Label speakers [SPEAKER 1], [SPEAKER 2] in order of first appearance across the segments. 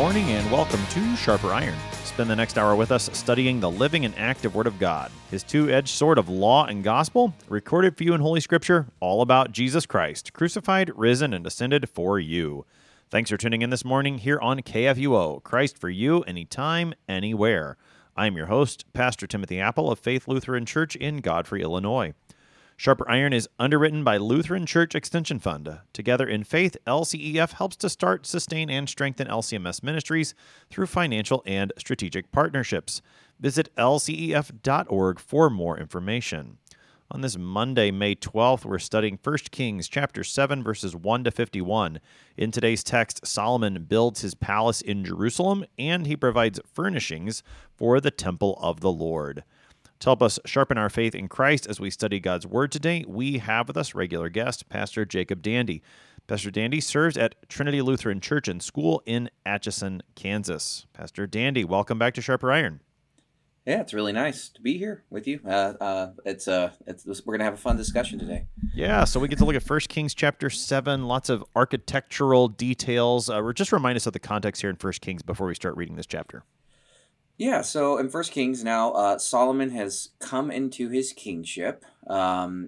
[SPEAKER 1] morning and welcome to Sharper Iron. Spend the next hour with us studying the living and active Word of God, His two-edged sword of law and gospel, recorded for you in Holy Scripture, all about Jesus Christ, crucified, risen, and ascended for you. Thanks for tuning in this morning here on KFUO, Christ for you, anytime, anywhere. I'm your host, Pastor Timothy Apple of Faith Lutheran Church in Godfrey, Illinois. Sharper Iron is underwritten by Lutheran Church Extension Fund. Together in Faith, LCEF helps to start, sustain, and strengthen LCMS ministries through financial and strategic partnerships. Visit lcef.org for more information. On this Monday, May 12th, we're studying 1 Kings chapter 7, verses 1 to 51. In today's text, Solomon builds his palace in Jerusalem, and he provides furnishings for the temple of the Lord. To help us sharpen our faith in Christ as we study God's Word today, we have with us regular guest, Pastor Jacob Dandy. Pastor Dandy serves at Trinity Lutheran Church and School in Atchison, Kansas. Pastor Dandy, welcome back to Sharper Iron.
[SPEAKER 2] Yeah, it's really nice to be here with you. We're gonna have a fun discussion today.
[SPEAKER 1] Yeah, so we get to look at 1 Kings chapter 7, lots of architectural details. Just remind us of the context here in 1 Kings before we start reading this chapter.
[SPEAKER 2] Yeah, so in 1 Kings now, Solomon has come into his kingship, and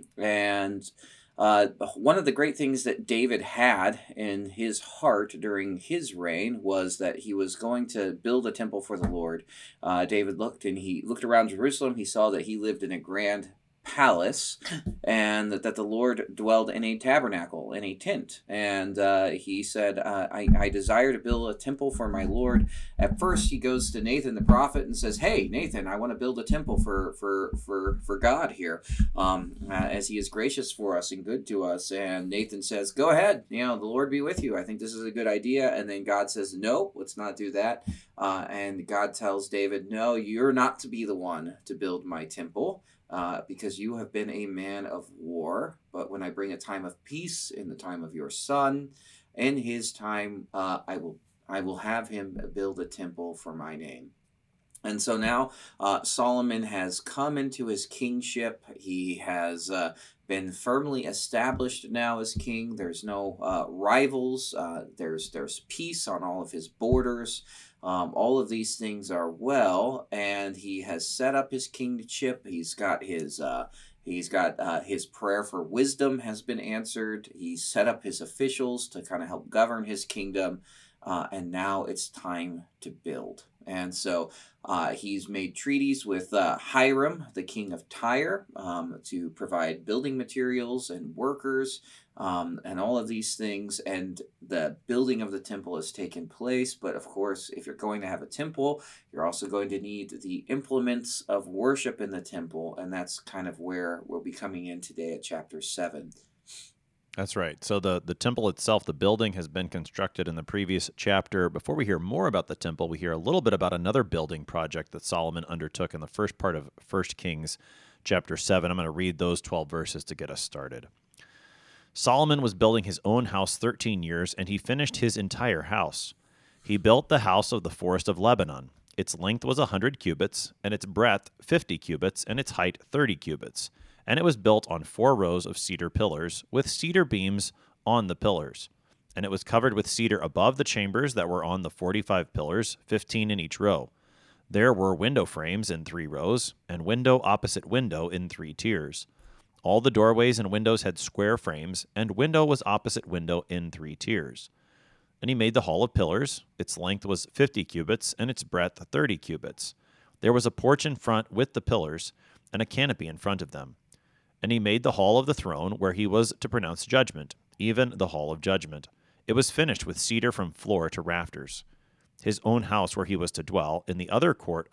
[SPEAKER 2] one of the great things that David had in his heart during his reign was that he was going to build a temple for the Lord. David looked around Jerusalem. He saw that he lived in a grand palace, and that the Lord dwelled in a tabernacle, in a tent. And he said, I desire to build a temple for my Lord. At first, he goes to Nathan the prophet and says, hey, Nathan, I want to build a temple for God here, as he is gracious for us and good to us. And Nathan says, go ahead, the Lord be with you. I think this is a good idea. And then God says, no, let's not do that. And God tells David, no, you're not to be the one to build my temple. Because you have been a man of war, but when I bring a time of peace in the time of your son, in his time, I will have him build a temple for my name. And so now Solomon has come into his kingship. He has been firmly established now as king. There's no rivals. There's peace on all of his borders. All of these things are well, and he has set up his kingship. He's got his prayer for wisdom has been answered. He's set up his officials to kind of help govern his kingdom, and now it's time to build. And so he's made treaties with Hiram, the king of Tyre, to provide building materials and workers, and all of these things. And the building of the temple has taken place. But of course, if you're going to have a temple, you're also going to need the implements of worship in the temple. And that's kind of where we'll be coming in today at chapter 7.
[SPEAKER 1] That's right. So the temple itself, the building, has been constructed in the previous chapter. Before we hear more about the temple, we hear a little bit about another building project that Solomon undertook in the first part of 1 Kings chapter 7. I'm going to read those 12 verses to get us started. Solomon was building his own house 13 years, and he finished his entire house. He built the house of the forest of Lebanon. Its length was 100 cubits, and its breadth 50 cubits, and its height 30 cubits. And it was built on 4 rows of cedar pillars, with cedar beams on the pillars. And it was covered with cedar above the chambers that were on the 45 pillars, 15 in each row. There were window frames in 3 rows, and window opposite window in 3 tiers. All the doorways and windows had square frames, and window was opposite window in 3 tiers. And he made the hall of pillars. Its length was 50 cubits, and its breadth 30 cubits. There was a porch in front with the pillars, and a canopy in front of them. And he made the hall of the throne where he was to pronounce judgment, even the hall of judgment. It was finished with cedar from floor to rafters. His own house where he was to dwell in the other court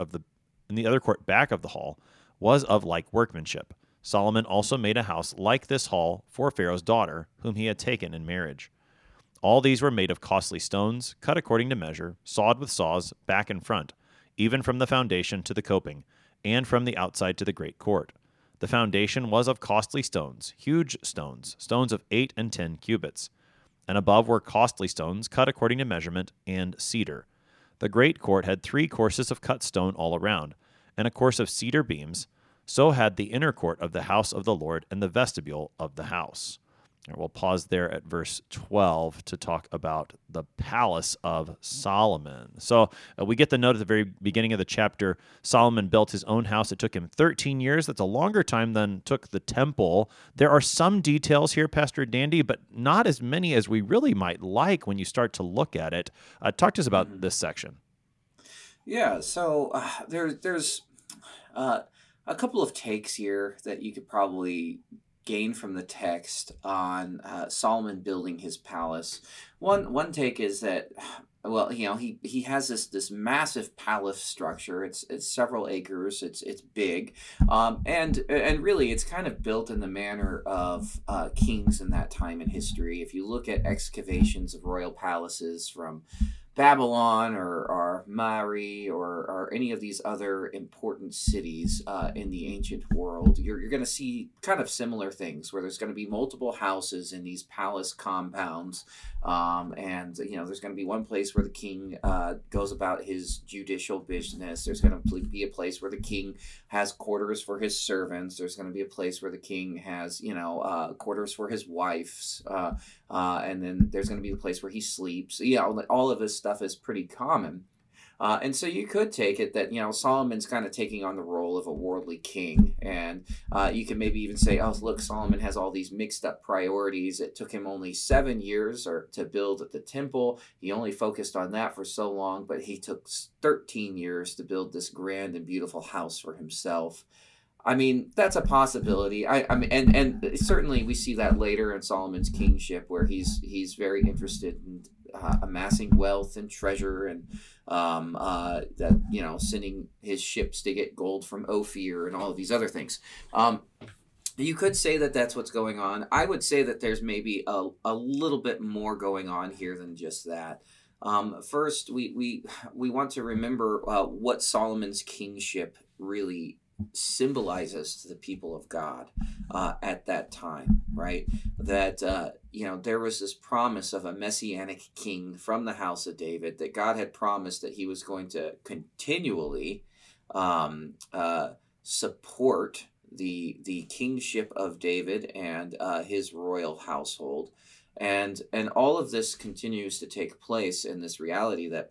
[SPEAKER 1] back of the hall was of like workmanship. Solomon also made a house like this hall for Pharaoh's daughter, whom he had taken in marriage. All these were made of costly stones, cut according to measure, sawed with saws, back and front, even from the foundation to the coping, and from the outside to the great court. The foundation was of costly stones, huge stones, stones of 8 and 10 cubits. And above were costly stones, cut according to measurement, and cedar. The great court had 3 courses of cut stone all around, and a course of cedar beams. So had the inner court of the house of the Lord and the vestibule of the house. We'll pause there at verse 12 to talk about the palace of Solomon. So we get the note at the very beginning of the chapter. Solomon built his own house. It took him 13 years. That's a longer time than took the temple. There are some details here, Pastor Dandy, but not as many as we really might like when you start to look at it. Talk to us about this section.
[SPEAKER 2] Yeah, so there's a couple of takes here that you could probably gain from the text on Solomon building his palace. One take is that, well, he has this massive palace structure. It's several acres. It's big, and really it's kind of built in the manner of kings in that time in history. If you look at excavations of royal palaces from Babylon or Mari or any of these other important cities in the ancient world, you're going to see kind of similar things where there's going to be multiple houses in these palace compounds. And there's going to be one place where the king goes about his judicial business. There's going to be a place where the king has quarters for his servants. There's going to be a place where the king has, quarters for his wives. And then there's going to be the place where he sleeps. Yeah, all of this stuff is pretty common. And so you could take it that, Solomon's kind of taking on the role of a worldly king. And you can maybe even say, oh, look, Solomon has all these mixed up priorities. It took him only 7 years to build the temple. He only focused on that for so long, but he took 13 years to build this grand and beautiful house for himself. I mean, that's a possibility. I mean, and certainly we see that later in Solomon's kingship, where he's very interested in amassing wealth and treasure, and sending his ships to get gold from Ophir and all of these other things. You could say that that's what's going on. I would say that there's maybe a little bit more going on here than just that. First, we want to remember what Solomon's kingship really symbolizes to the people of God at that time, right? That there was this promise of a messianic king from the house of David, that God had promised that he was going to continually support the kingship of David and his royal household, and all of this continues to take place in this reality that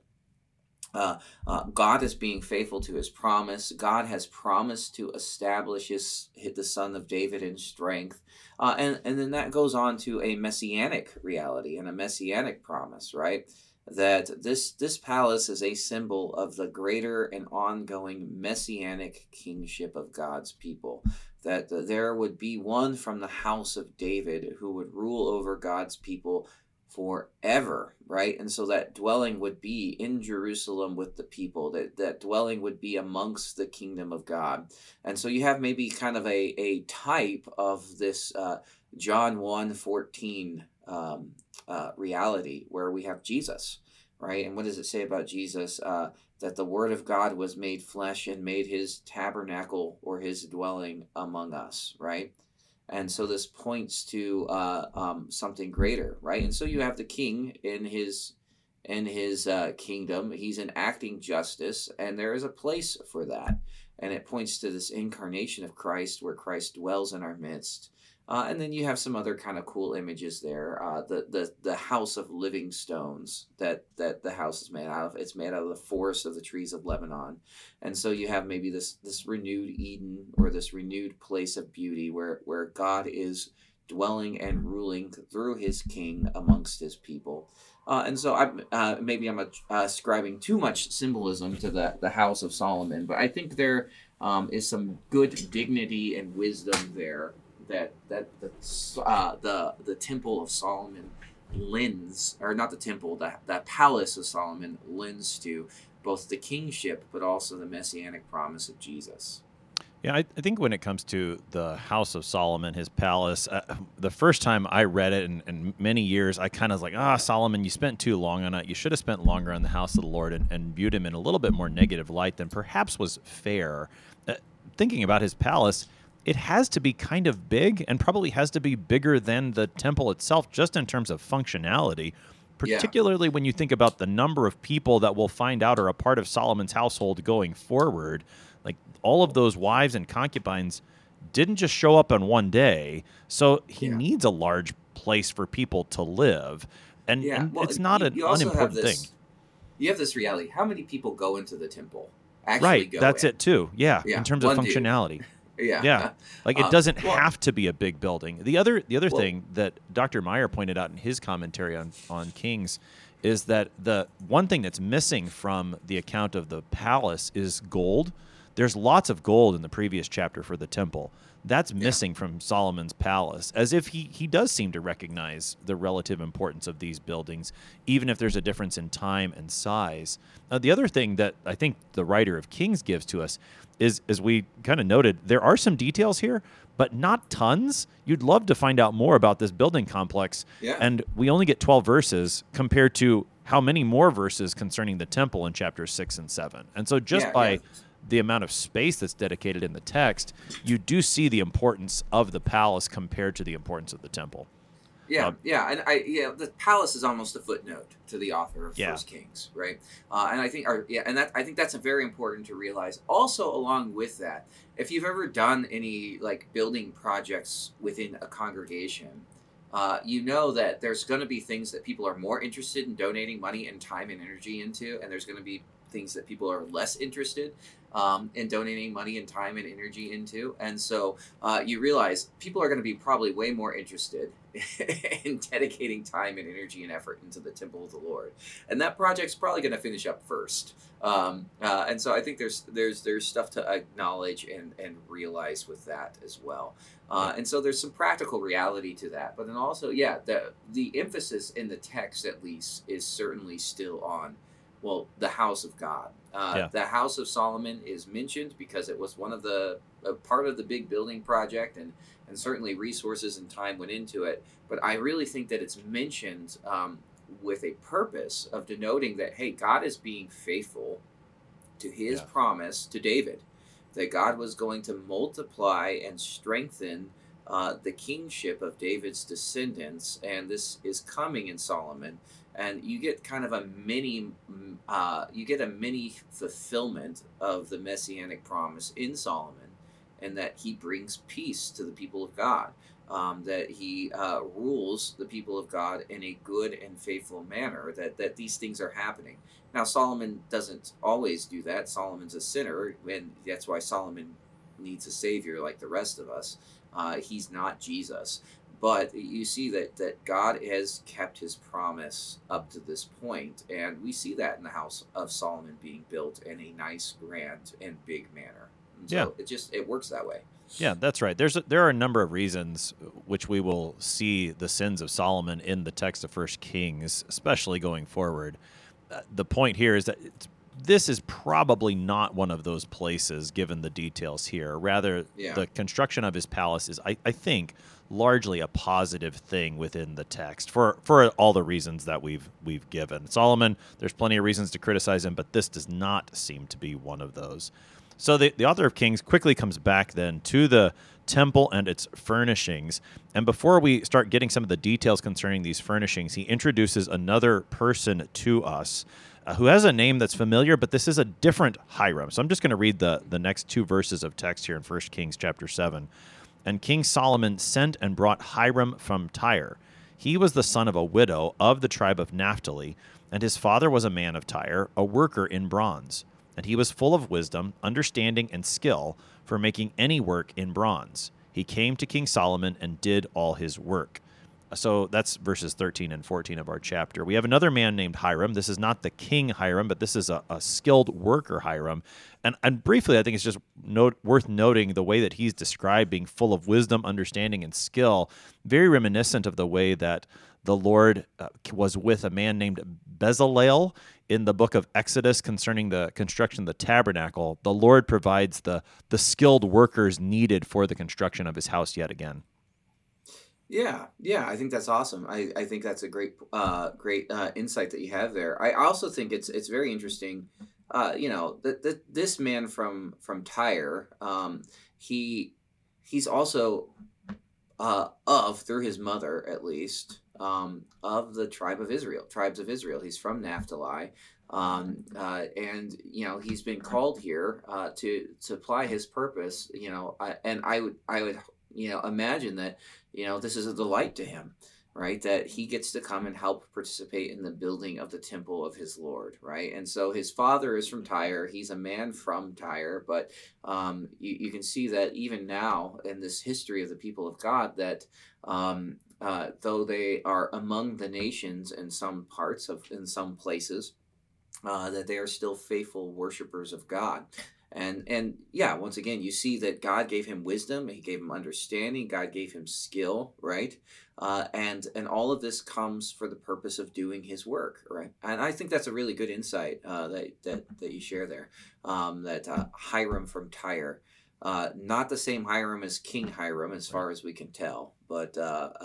[SPEAKER 2] God is being faithful to his promise. God has promised to establish the son of David in strength. And then that goes on to a messianic reality and a messianic promise, right? That this palace is a symbol of the greater and ongoing messianic kingship of God's people. That there would be one from the house of David who would rule over God's people forever, right? And so that dwelling would be in Jerusalem with the people, that dwelling would be amongst the kingdom of God. And so you have maybe kind of a type of this John 1:14 reality, where we have Jesus, right? And what does it say about Jesus? That the word of God was made flesh and made his tabernacle or his dwelling among us, right? And so this points to something greater, right? And so you have the king in his kingdom. He's enacting justice, and there is a place for that. And it points to this incarnation of Christ, where Christ dwells in our midst. And then you have some other kind of cool images there. The house of living stones that the house is made out of. It's made out of the forest of the trees of Lebanon. And so you have maybe this renewed Eden, or this renewed place of beauty where God is dwelling and ruling through his king amongst his people. And so I'm ascribing too much symbolism to the house of Solomon, but I think there is some good dignity and wisdom there that the temple of Solomon lends, or not the temple, the palace of Solomon lends to both the kingship but also the messianic promise of Jesus.
[SPEAKER 1] Yeah, I think when it comes to the House of Solomon, his palace, the first time I read it in many years, I kind of was like, Solomon, you spent too long on it. You should have spent longer on the house of the Lord, and viewed him in a little bit more negative light than perhaps was fair. Thinking about his palace, it has to be kind of big, and probably has to be bigger than the temple itself, just in terms of functionality, particularly when you think about the number of people that we'll find out are a part of Solomon's household going forward. Like, all of those wives and concubines didn't just show up on one day, so he needs a large place for people to live,
[SPEAKER 2] Yeah.
[SPEAKER 1] and
[SPEAKER 2] Well,
[SPEAKER 1] it's not an
[SPEAKER 2] you also have
[SPEAKER 1] unimportant thing.
[SPEAKER 2] this. You have this reality. How many people go into the temple? Actually
[SPEAKER 1] Right,
[SPEAKER 2] go
[SPEAKER 1] that's
[SPEAKER 2] in.
[SPEAKER 1] it too. Yeah, in
[SPEAKER 2] Yeah,
[SPEAKER 1] terms of
[SPEAKER 2] one dude.
[SPEAKER 1] functionality.
[SPEAKER 2] Yeah.
[SPEAKER 1] Yeah. Like it doesn't
[SPEAKER 2] Well,
[SPEAKER 1] have to be a big building. The other
[SPEAKER 2] well,
[SPEAKER 1] thing that Dr. Meyer pointed out in his commentary on Kings is that the one thing that's missing from the account of the palace is gold. There's lots of gold in the previous chapter for the temple. That's
[SPEAKER 2] yeah.
[SPEAKER 1] missing from Solomon's palace, as if he does seem to recognize the relative importance of these buildings, even if there's a difference in time and size. The other thing that I think the writer of Kings gives to us is, as we kind of noted, there are some details here, but not tons. You'd love to find out more about this building complex,
[SPEAKER 2] Yeah.
[SPEAKER 1] and we only get 12 verses compared to how many more verses concerning the temple in chapters 6 and 7. And so just
[SPEAKER 2] Yeah. Yeah.
[SPEAKER 1] by the amount of space that's dedicated in the text, you do see the importance of the palace compared to the importance of the temple.
[SPEAKER 2] Yeah, yeah, and the palace is almost a footnote to the author of
[SPEAKER 1] Yeah.
[SPEAKER 2] First Kings, right? And I think, I think that's a very important to realize. Also, along with that, if you've ever done any like building projects within a congregation, you know that there's going to be things that people are more interested in donating money and time and energy into, and there's going to be things that people are less interested in donating money and time and energy into, and so you realize people are going to be probably way more interested in dedicating time and energy and effort into the temple of the Lord, and that project's probably going to finish up first. And so I think there's stuff to acknowledge and realize with that as well.
[SPEAKER 1] Yep.
[SPEAKER 2] And so there's some practical reality to that, but then also, yeah, the emphasis in the text at least is certainly still on, well, the house of God.
[SPEAKER 1] Yeah.
[SPEAKER 2] The house of Solomon is mentioned because it was one of the part of the big building project, and certainly resources and time went into it. But I really think that it's mentioned with a purpose of denoting that, hey, God is being faithful to his
[SPEAKER 1] Yeah.
[SPEAKER 2] promise to David, that God was going to multiply and strengthen the kingship of David's descendants, and this is coming in Solomon. And you get kind of a mini fulfillment of the messianic promise in Solomon, and that he brings peace to the people of God, that he rules the people of God in a good and faithful manner, that these things are happening. Now, Solomon doesn't always do that. Solomon's a sinner, and that's why Solomon needs a savior like the rest of us. He's not Jesus. But you see that God has kept his promise up to this point, and we see that in the house of Solomon being built in a nice, grand, and big manner. And so it works that way.
[SPEAKER 1] Yeah, that's right. There are a number of reasons which we will see the sins of Solomon in the text of First Kings, especially going forward. The point here is that this is probably not one of those places, given the details here. Rather, the construction of his palace is, I think, largely a positive thing within the text for all the reasons that we've given. Solomon, there's plenty of reasons to criticize him, but this does not seem to be one of those. So the author of Kings quickly comes back then to the temple and its furnishings. And before we start getting some of the details concerning these furnishings, he introduces another person to us who has a name that's familiar, but this is a different Hiram. So I'm just going to read the next two verses of text here in 1 Kings chapter 7. And King Solomon sent and brought Hiram from Tyre. He was the son of a widow of the tribe of Naphtali, and his father was a man of Tyre, a worker in bronze. And he was full of wisdom, understanding, and skill for making any work in bronze. He came to King Solomon and did all his work. So that's verses 13 and 14 of our chapter. We have another man named Hiram. This is not the king Hiram, but this is a skilled worker Hiram. And briefly, I think it's just worth noting the way that he's described being full of wisdom, understanding, and skill, very reminiscent of the way that the Lord was with a man named Bezalel in the book of Exodus concerning the construction of the tabernacle. The Lord provides the skilled workers needed for the construction of his house yet again.
[SPEAKER 2] Yeah, I think that's awesome. I think that's a great insight that you have there. I also think it's very interesting. That this man from Tyre, he's also through his mother at least, of the tribes of Israel. He's from Naphtali, and he's been called here to apply his purpose. And I would imagine that this is a delight to him. right? That he gets to come and help participate in the building of the temple of his Lord, right? And so his father is from Tyre. He's a man from Tyre, but you can see that even now in this history of the people of God, that though they are among the nations in some parts of in some places, that they are still faithful worshipers of God. And yeah, once again, you see that God gave him wisdom, he gave him understanding, God gave him skill, right? And all of this comes for the purpose of doing his work, right? And I think that's a really good insight that you share there. That Hiram from Tyre, not the same Hiram as King Hiram, as far as we can tell, but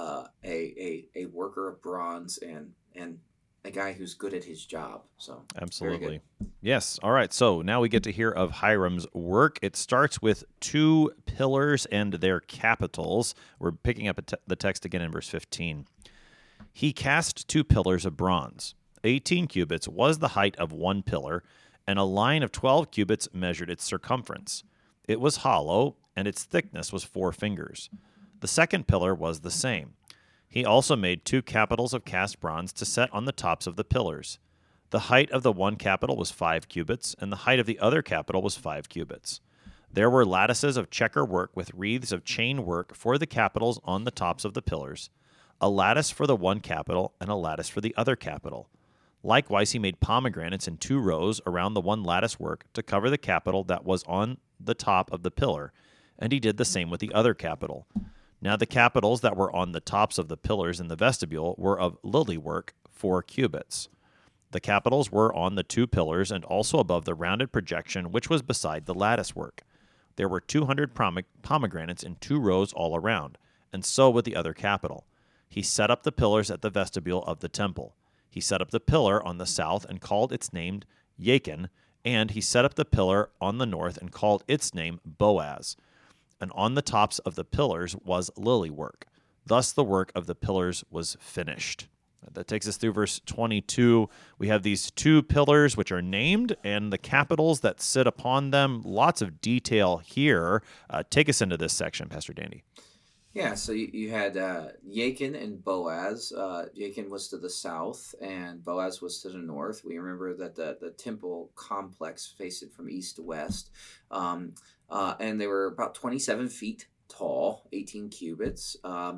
[SPEAKER 2] a worker of bronze and a guy who's good at his job. So very good.
[SPEAKER 1] Absolutely. Yes. All right. So now we get to hear of Hiram's work. It starts with two pillars and their capitals. We're picking up the text again in verse 15. He cast two pillars of bronze. 18 cubits was the height of one pillar, and a line of 12 cubits measured its circumference. It was hollow, and its thickness was 4 fingers. The second pillar was the same. He also made 2 capitals of cast bronze to set on the tops of the pillars. The height of the one capital was 5 cubits, and the height of the other capital was 5 cubits. There were lattices of checker work with wreaths of chain work for the capitals on the tops of the pillars, a lattice for the one capital and a lattice for the other capital. Likewise, he made pomegranates in 2 rows around the one lattice work to cover the capital that was on the top of the pillar, and he did the same with the other capital. Now the capitals that were on the tops of the pillars in the vestibule were of lily work, 4 cubits. The capitals were on the 2 pillars and also above the rounded projection which was beside the lattice work. There were 200 pomegranates in 2 rows all around, and so with the other capital. He set up the pillars at the vestibule of the temple. He set up the pillar on the south and called its name Jachin, and he set up the pillar on the north and called its name Boaz. And on the tops of the pillars was lily work. Thus the work of the pillars was finished. That takes us through verse 22. We have these 2 pillars which are named and the capitals that sit upon them. Lots of detail here. Take us into this section, Pastor Dandy.
[SPEAKER 2] Yeah, so you had Jachin and Boaz. Jachin was to the south, and Boaz was to the north. We remember that the temple complex faced it from east to west, and they were about 27 feet tall, 18 cubits,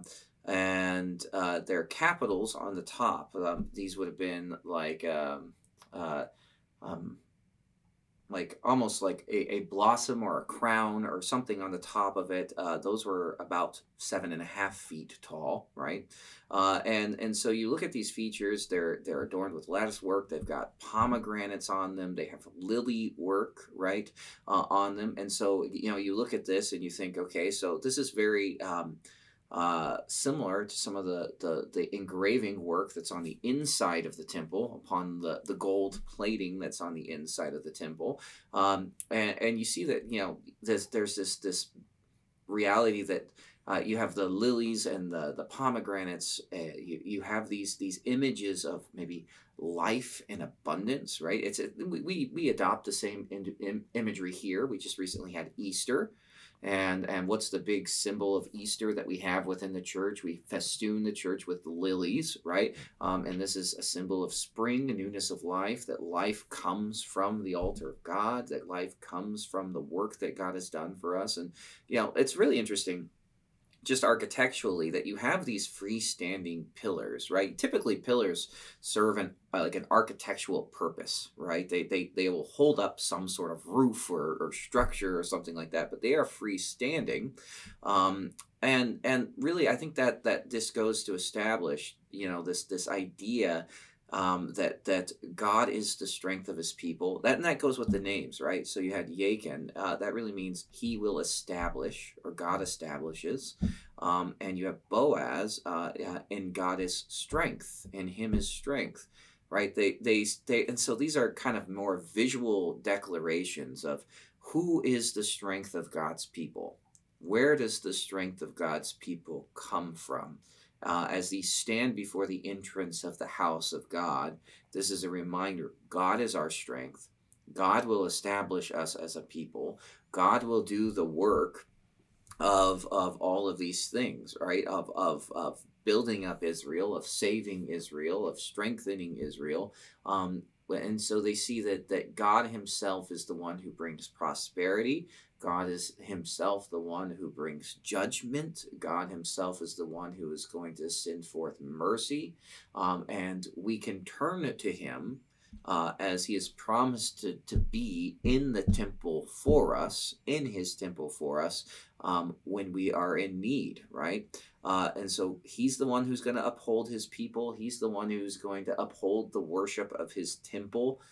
[SPEAKER 2] and their capitals on the top. These would have been uh, um, like almost like a blossom or a crown or something on the top of it. Those were about 7.5 feet tall, right? And so you look at these features; they're adorned with lattice work. They've got pomegranates on them. They have lily work, right, on them. And so you look at this and you think, okay, so this is very similar to some of the engraving work that's on the inside of the temple upon the gold plating that's on the inside of the temple, and you see that there's this reality that you have the lilies and the pomegranates. You have these images of maybe life and abundance, right? We adopt the same imagery here. We just recently had Easter. And what's the big symbol of Easter that we have within the church? We festoon the church with lilies, right? And this is a symbol of spring, a newness of life, that life comes from the altar of God, that life comes from the work that God has done for us. And, it's really interesting just architecturally that you have these freestanding pillars, right? Typically pillars serve an architectural purpose, right? They will hold up some sort of roof or structure or something like that, but they are freestanding. And really I think that this goes to establish this idea that God is the strength of his people. That goes with the names, right? So you had Jachin. That really means he will establish, or God establishes. And you have Boaz, and God is strength, and him is strength, right? And so these are kind of more visual declarations of who is the strength of God's people. Where does the strength of God's people come from? As these stand before the entrance of the house of God, this is a reminder: God is our strength. God will establish us as a people. God will do the work of all of these things, right? Of building up Israel, of saving Israel, of strengthening Israel. And so they see that God himself is the one who brings prosperity. God is himself the one who brings judgment. God himself is the one who is going to send forth mercy. And we can turn to him as he has promised to be in the temple for us, in his temple for us, when we are in need, right? And so he's the one who's going to uphold his people. He's the one who's going to uphold the worship of his temple.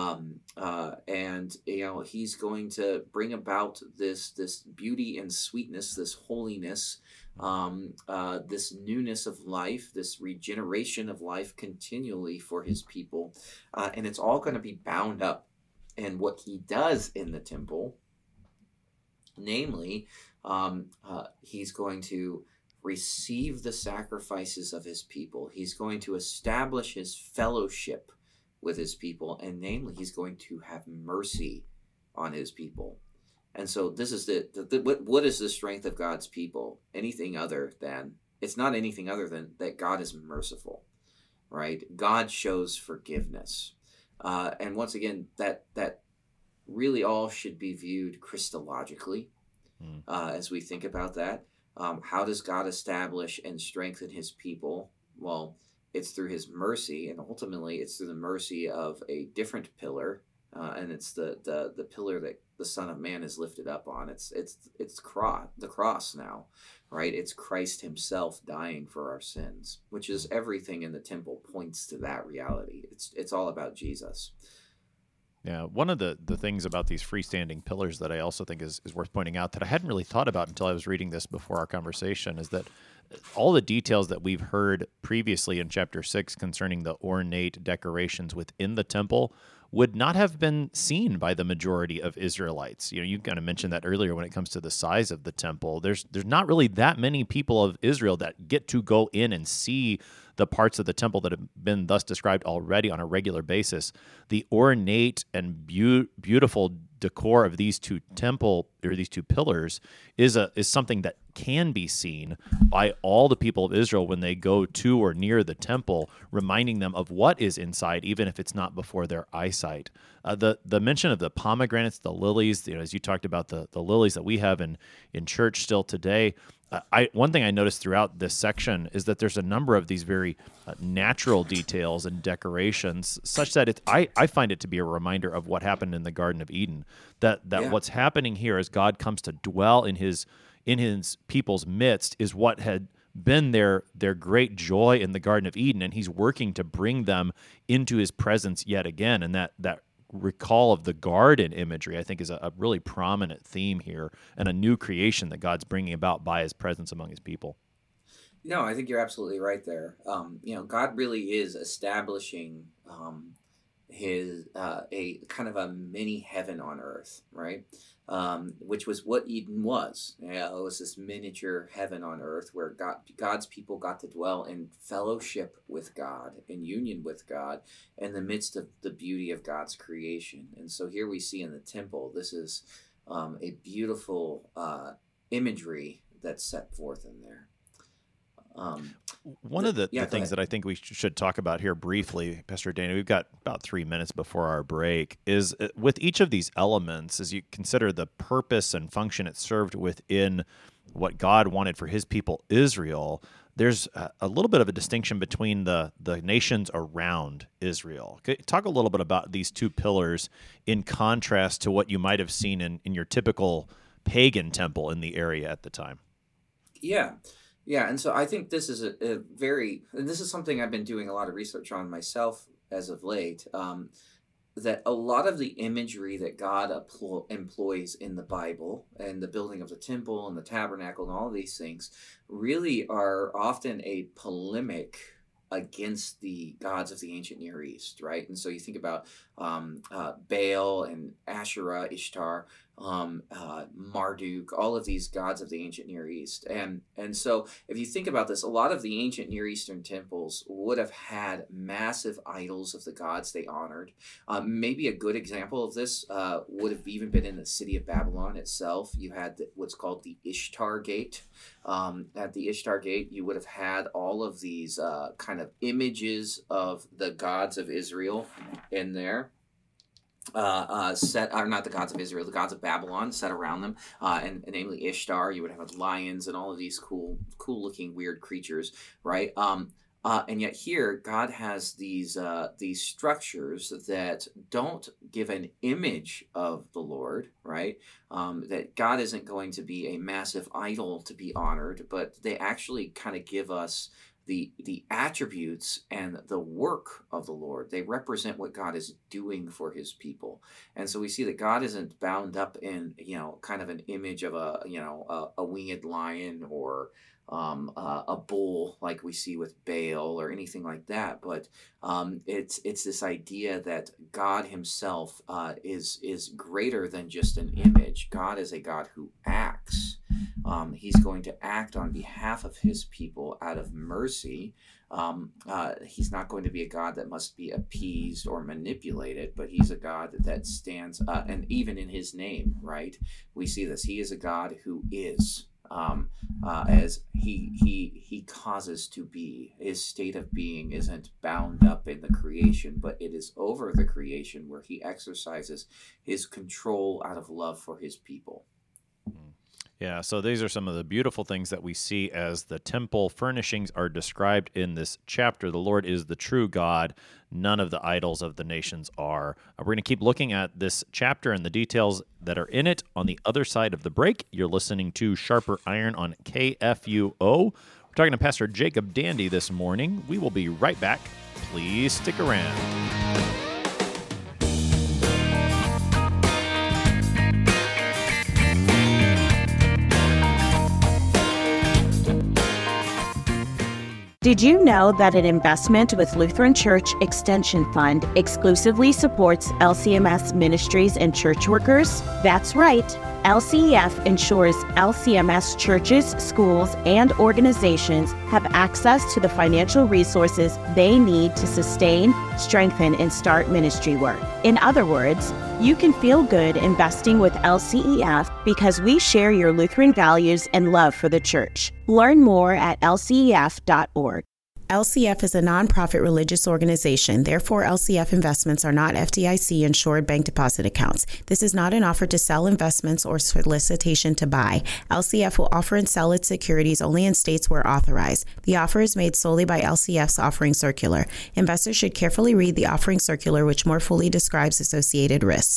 [SPEAKER 2] And he's going to bring about this beauty and sweetness, this holiness, this newness of life, this regeneration of life continually for his people. And it's all going to be bound up in what he does in the temple. Namely, he's going to receive the sacrifices of his people. He's going to establish his fellowship with his people, and namely, he's going to have mercy on his people. And so this is what is the strength of God's people? It's not anything other than that God is merciful, right? God shows forgiveness. And once again, that really all should be viewed Christologically as we think about that. How does God establish and strengthen his people? Well, it's through his mercy, and ultimately it's through the mercy of a different pillar, and it's the pillar that the Son of Man is lifted up on. It's the cross now, right? It's Christ himself dying for our sins, which is everything in the temple points to that reality. It's all about Jesus.
[SPEAKER 1] Yeah, one of the things about these freestanding pillars that I also think is worth pointing out that I hadn't really thought about until I was reading this before our conversation is that all the details that we've heard previously in chapter 6 concerning the ornate decorations within the temple would not have been seen by the majority of Israelites. You kind of mentioned that earlier when it comes to the size of the temple. There's not really that many people of Israel that get to go in and see the parts of the temple that have been thus described already on a regular basis. The ornate and beautiful decor of these two pillars is something that can be seen by all the people of Israel when they go to or near the temple, reminding them of what is inside, even if it's not before their eyesight. The mention of the pomegranates, the lilies, as you talked about the lilies that we have in church still today. One thing I noticed throughout this section is that there's a number of these very natural details and decorations, such that I find it to be a reminder of what happened in the Garden of Eden. That what's happening here as God comes to dwell in his people's midst is what had been their great joy in the Garden of Eden, and he's working to bring them into his presence yet again. And that recall of the garden imagery, I think, is a really prominent theme here and a new creation that God's bringing about by his presence among his people.
[SPEAKER 2] No, I think you're absolutely right there. God really is establishing his a kind of a mini heaven on earth, right? Which was what Eden was. It was this miniature heaven on earth where God's people got to dwell in fellowship with God, in union with God, in the midst of the beauty of God's creation. And so here we see in the temple, this is a beautiful imagery that's set forth in there.
[SPEAKER 1] One of the things that I think we should talk about here briefly, Pastor Dana, we've got about 3 minutes before our break, is with each of these elements, as you consider the purpose and function it served within what God wanted for his people, Israel, there's a little bit of a distinction between the nations around Israel. Talk a little bit about these two pillars in contrast to what you might have seen in your typical pagan temple in the area at the time.
[SPEAKER 2] Yeah, and so I think this is and this is something I've been doing a lot of research on myself as of late, that a lot of the imagery that God employs in the Bible and the building of the temple and the tabernacle and all of these things really are often a polemic against the gods of the ancient Near East, right? And so you think about Baal and Asherah, Ishtar, Marduk, all of these gods of the ancient Near East. And so if you think about this, a lot of the ancient Near Eastern temples would have had massive idols of the gods they honored. Maybe a good example of this would have even been in the city of Babylon itself. You had what's called the Ishtar Gate. At the Ishtar Gate, you would have had all of these kind of images of the gods of Israel in there. Set, or not the gods of Israel, the gods of Babylon set around them, and namely Ishtar. You would have lions and all of these cool looking weird creatures, right? And yet here, God has these structures that don't give an image of the Lord, right? That God isn't going to be a massive idol to be honored, but they actually kind of give us the attributes and the work of the Lord. They represent what God is doing for his people. And so we see that God isn't bound up in, kind of an image of a winged lion or a bull like we see with Baal or anything like that. But it's this idea that God himself is greater than just an image. God is a God who acts. He's going to act on behalf of his people out of mercy. He's not going to be a God that must be appeased or manipulated, but he's a God that stands, and even in his name, right? We see this. He is a God who is, as he causes to be. His state of being isn't bound up in the creation, but it is over the creation where he exercises his control out of love for his people.
[SPEAKER 1] Yeah, so these are some of the beautiful things that we see as the temple furnishings are described in this chapter. The Lord is the true God. None of the idols of the nations are. We're going to keep looking at this chapter and the details that are in it on the other side of the break. You're listening to Sharper Iron on KFUO. We're talking to Pastor Jacob Dandy this morning. We will be right back. Please stick around.
[SPEAKER 3] Did you know that an investment with Lutheran Church Extension Fund exclusively supports LCMS ministries and church workers? That's right. LCEF ensures LCMS churches, schools, and organizations have access to the financial resources they need to sustain, strengthen, and start ministry work. In other words, you can feel good investing with LCEF because we share your Lutheran values and love for the church. Learn more at lcef.org. LCF is a nonprofit religious organization. Therefore, LCF investments are not FDIC insured bank deposit accounts. This is not an offer to sell investments or solicitation to buy. LCF will offer and sell its securities only in states where authorized. The offer is made solely by LCF's offering circular. Investors should carefully read the offering circular, which more fully describes associated risks.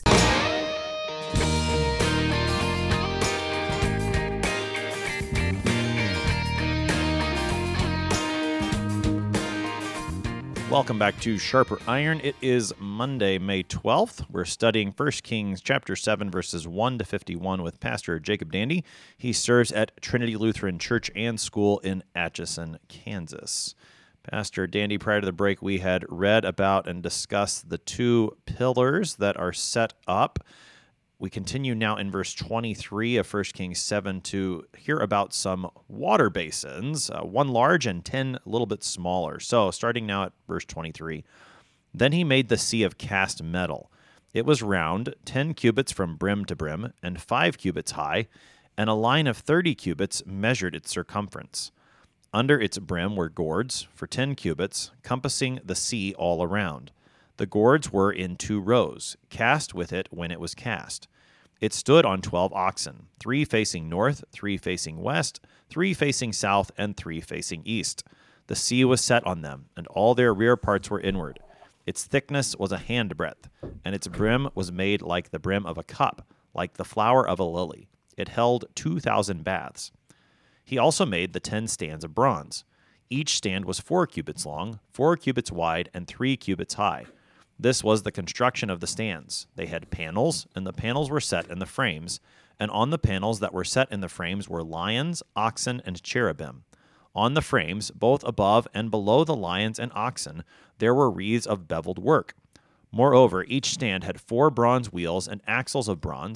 [SPEAKER 1] Welcome back to Sharper Iron. It is Monday, May 12th. We're studying 1 Kings chapter 7, verses 1 to 51 with Pastor Jacob Dandy. He serves at Trinity Lutheran Church and School in Atchison, Kansas. Pastor Dandy, prior to the break, we had read about and discussed the two pillars that are set up. We continue now in verse 23 of 1 Kings 7 to hear about some water basins, one large and 10 a little bit smaller. So starting now at verse 23, then he made the sea of cast metal. It was round, 10 cubits from brim to brim, and 5 cubits high, and a line of 30 cubits measured its circumference. Under its brim were gourds for 10 cubits, compassing the sea all around. The gourds were in 2 rows, cast with it when it was cast. It stood on 12 oxen, 3 facing north, 3 facing west, 3 facing south, and 3 facing east. The sea was set on them, and all their rear parts were inward. Its thickness was a handbreadth, and its brim was made like the brim of a cup, like the flower of a lily. It held 2,000 baths. He also made the 10 stands of bronze. Each stand was 4 cubits long, 4 cubits wide, and 3 cubits high. This was the construction of the stands. They had panels, and the panels were set in the frames, and on the panels that were set in the frames were lions, oxen, and cherubim. On the frames, both above and below the lions and oxen, there were wreaths of beveled work. Moreover, each stand had 4 bronze wheels and axles of bronze,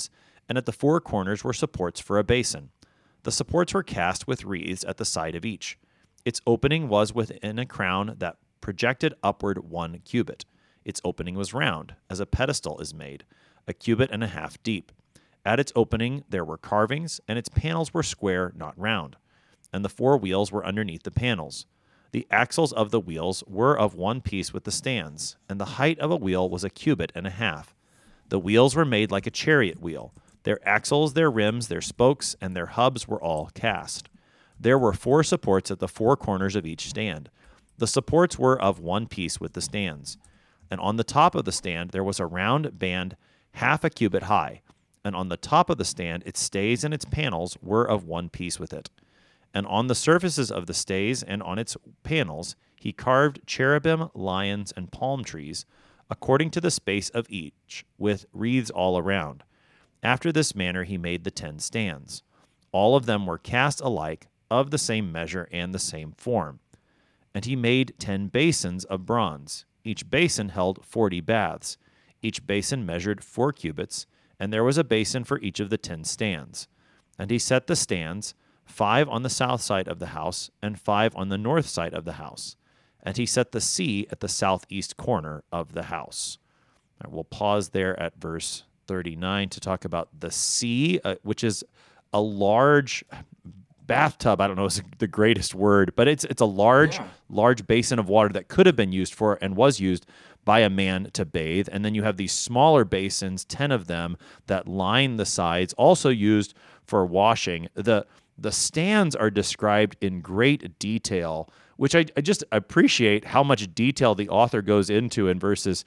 [SPEAKER 1] and at the four corners were supports for a basin. The supports were cast with wreaths at the side of each. Its opening was within a crown that projected upward 1 cubit. Its opening was round, as a pedestal is made, 1.5 cubits deep. At its opening there were carvings, and its panels were square, not round. And the 4 wheels were underneath the panels. The axles of the wheels were of one piece with the stands, and the height of a wheel was 1.5 cubits. The wheels were made like a chariot wheel. Their axles, their rims, their spokes, and their hubs were all cast. There were 4 supports at the 4 corners of each stand. The supports were of one piece with the stands. And on the top of the stand there was a round band 0.5 cubit high, and on the top of the stand its stays and its panels were of one piece with it. And on the surfaces of the stays and on its panels he carved cherubim, lions, and palm trees, according to the space of each, with wreaths all around. After this manner he made the 10 stands. All of them were cast alike, of the same measure and the same form. And he made 10 basins of bronze. Each basin held 40 baths. Each basin measured 4 cubits, and there was a basin for each of the 10 stands. And he set the stands, 5 on the south side of the house, and 5 on the north side of the house. And he set the sea at the southeast corner of the house. All right, we'll pause there at verse 39 to talk about the sea, which is a large bathtub. I don't know if it's the greatest word, but it's a large basin of water that could have been used for and was used by a man to bathe. And then you have these smaller basins, 10 of them, that line the sides, also used for washing. The stands are described in great detail, which I just appreciate how much detail the author goes into in verses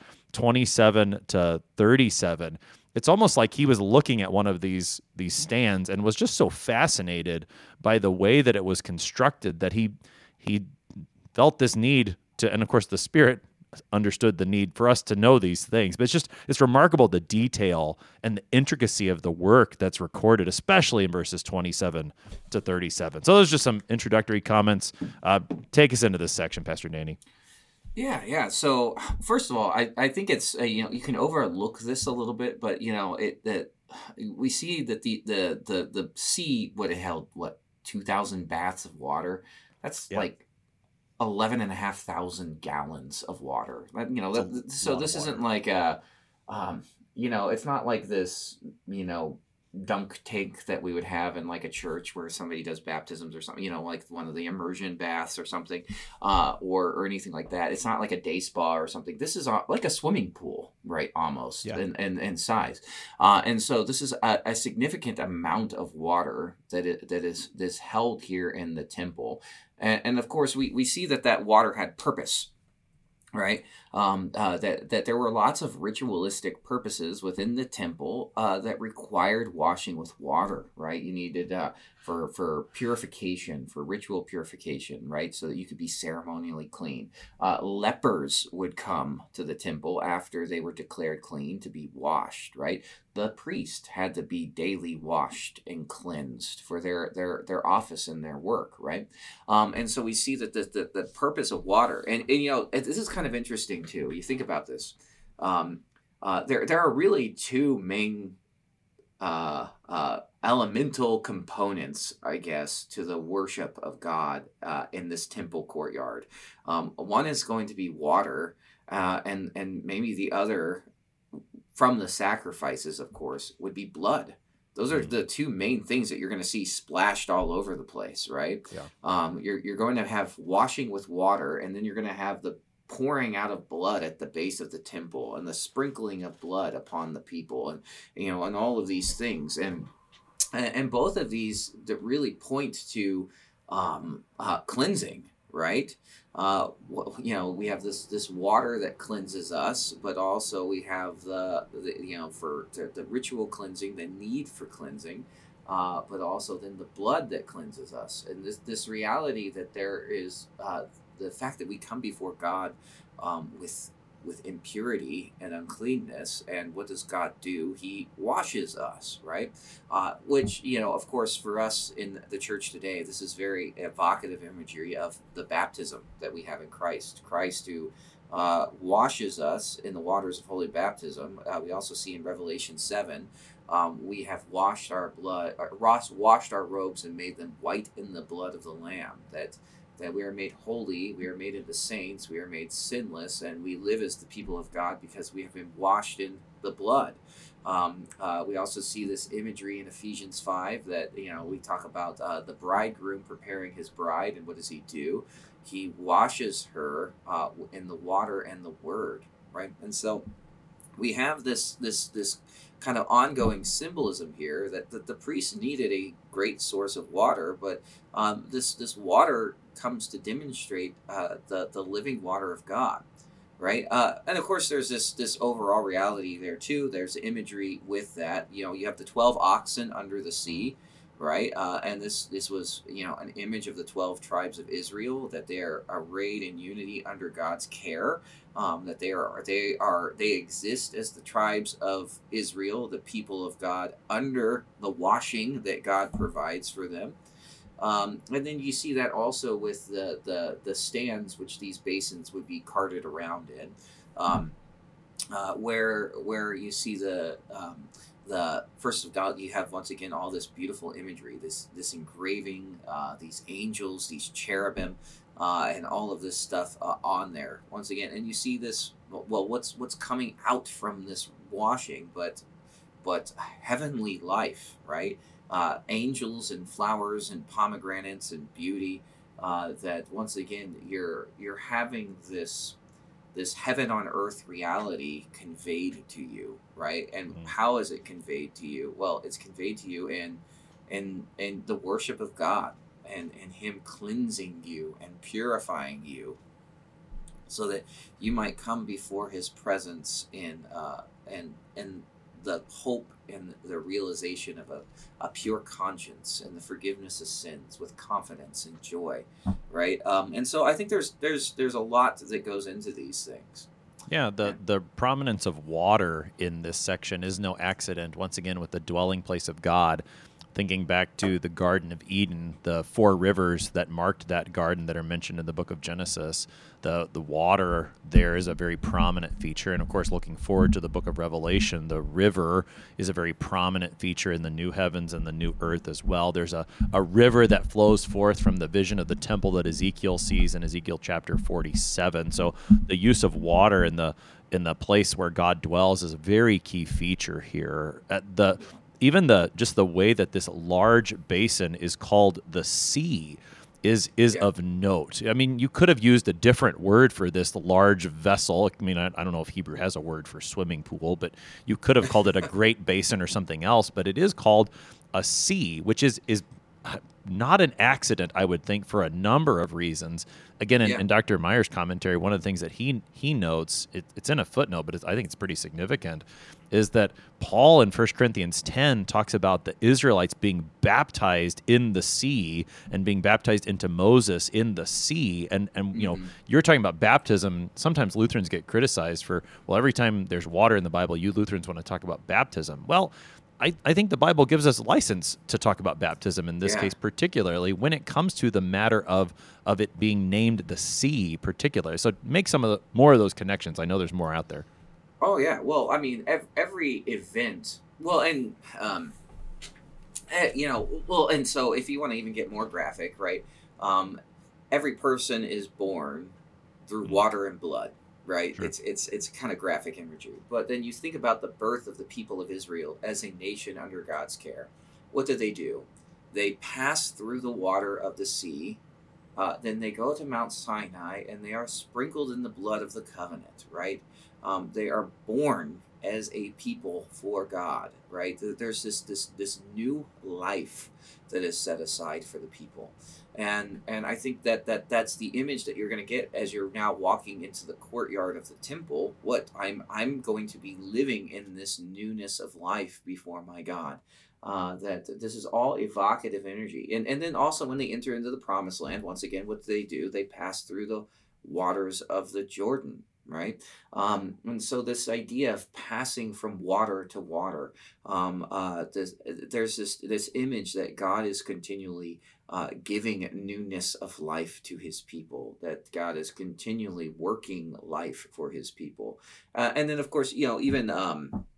[SPEAKER 1] 27 to 37. It's almost like he was looking at one of these stands and was just so fascinated by the way that it was constructed that he felt this need to, and of course the Spirit understood the need for us to know these things. But it's remarkable the detail and the intricacy of the work that's recorded, especially in verses 27 to 37. So those are just some introductory comments. Take us into this section, Pastor Danny.
[SPEAKER 2] Yeah. So first of all, I think it's you can overlook this a little bit, but we see that the sea would have held 2,000 baths of water. That's like 11,500 gallons of water. So this isn't like it's not like this dunk tank that we would have in like a church where somebody does baptisms or something, like one of the immersion baths or something, or anything like that. It's not like a day spa or something. This is like a swimming pool, right? Almost in size. And so this is a significant amount of water that is held here in the temple. And of course we see that water had purpose. Right, that there were lots of ritualistic purposes within the temple that required washing with water. Right, you needed for purification, for ritual purification. Right, so that you could be ceremonially clean. Lepers would come to the temple after they were declared clean to be washed. Right, the priest had to be daily washed and cleansed for their office and their work. Right, and so we see that the purpose of water, and this is kind of interesting too. You think about this. There are really two main elemental components, I guess, to the worship of God in this temple courtyard. One is going to be water, and maybe the other, from the sacrifices, of course, would be blood. Those are the two main things that you're going to see splashed all over the place, right? Yeah. You're going to have washing with water, and then you're going to have the pouring out of blood at the base of the temple, and the sprinkling of blood upon the people, and and all of these things, and both of these that really point to cleansing, right? We have this water that cleanses us, but also we have the ritual cleansing, the need for cleansing, but also then the blood that cleanses us, and this reality that there is the fact that we come before God with impurity and uncleanness, and what does God do? He washes us, right? Which, of course, for us in the church today, this is very evocative imagery of the baptism that we have in Christ. Christ who washes us in the waters of holy baptism. We also see in Revelation 7 We have washed our blood, Ross washed our robes and made them white in the blood of the Lamb. That we are made holy, we are made into saints, we are made sinless, and we live as the people of God because we have been washed in the blood. We also see this imagery in Ephesians 5 that, we talk about the bridegroom preparing his bride, and what does he do? He washes her in the water and the word, right? And so we have this kind of ongoing symbolism here that the priests needed a great source of water, but this water comes to demonstrate the living water of God, right? And of course, there's this overall reality there too. There's imagery with that. You have the 12 oxen under the sea, right? And this was an image of the 12 tribes of Israel, that they are arrayed in unity under God's care. That they exist as the tribes of Israel, the people of God, under the washing that God provides for them. And then you see that also with the stands, which these basins would be carted around in, where you see the first of God, you have once again all this beautiful imagery, this engraving, these angels, these cherubim, and all of this stuff on there once again. And you see this, well, what's coming out from this washing, but heavenly life, right? Angels and flowers and pomegranates and beauty. That once again you're having this heaven on earth reality conveyed to you, right? And how is it conveyed to you? Well, it's conveyed to you in the worship of God, and Him cleansing you and purifying you, so that you might come before His presence in the hope and the realization of a pure conscience and the forgiveness of sins with confidence and joy, right? And so I think there's a lot that goes into these things.
[SPEAKER 1] Yeah, the prominence of water in this section is no accident. Once again, with the dwelling place of God, thinking back to the Garden of Eden, the 4 rivers that marked that garden that are mentioned in the book of Genesis, the water there is a very prominent feature. And of course, looking forward to the book of Revelation, the river is a very prominent feature in the new heavens and the new earth as well. There's a river that flows forth from the vision of the temple that Ezekiel sees in Ezekiel chapter 47. So the use of water in the place where God dwells is a very key feature here. Even just the way that this large basin is called the sea is of note. I mean, you could have used a different word for this large vessel. I mean, I don't know if Hebrew has a word for swimming pool, but you could have called it a great basin or something else. But it is called a sea, which is not an accident, I would think, for a number of reasons. Again, in Dr. Meyer's commentary, one of the things that he notes, it's in a footnote, but I think it's pretty significant, is that Paul in 1 Corinthians 10 talks about the Israelites being baptized in the sea and being baptized into Moses in the sea. And you're talking about baptism. Sometimes Lutherans get criticized for, well, every time there's water in the Bible, you Lutherans want to talk about baptism. Well, I think the Bible gives us license to talk about baptism in this case, particularly when it comes to the matter of it being named the sea, particularly. So make more of those connections. I know there's more out there.
[SPEAKER 2] Oh yeah, well, I mean, every event. Well, and and so if you want to even get more graphic, right? Every person is born through water and blood. Right, sure. It's kind of graphic imagery, but then you think about the birth of the people of Israel as a nation under God's care. What do? They pass through the water of the sea, then they go to Mount Sinai, and they are sprinkled in the blood of the covenant. Right, they are born as a people for God. Right, there's this new life that is set aside for the people. And I think that's the image that you're going to get as you're now walking into the courtyard of the temple. What I'm going to be living in this newness of life before my God. That this is all evocative energy. And then also when they enter into the promised land, once again, what do? They pass through the waters of the Jordan. Right, and so this idea of passing from water to water, there's this image that God is continually giving newness of life to His people. That God is continually working life for His people, and then of course even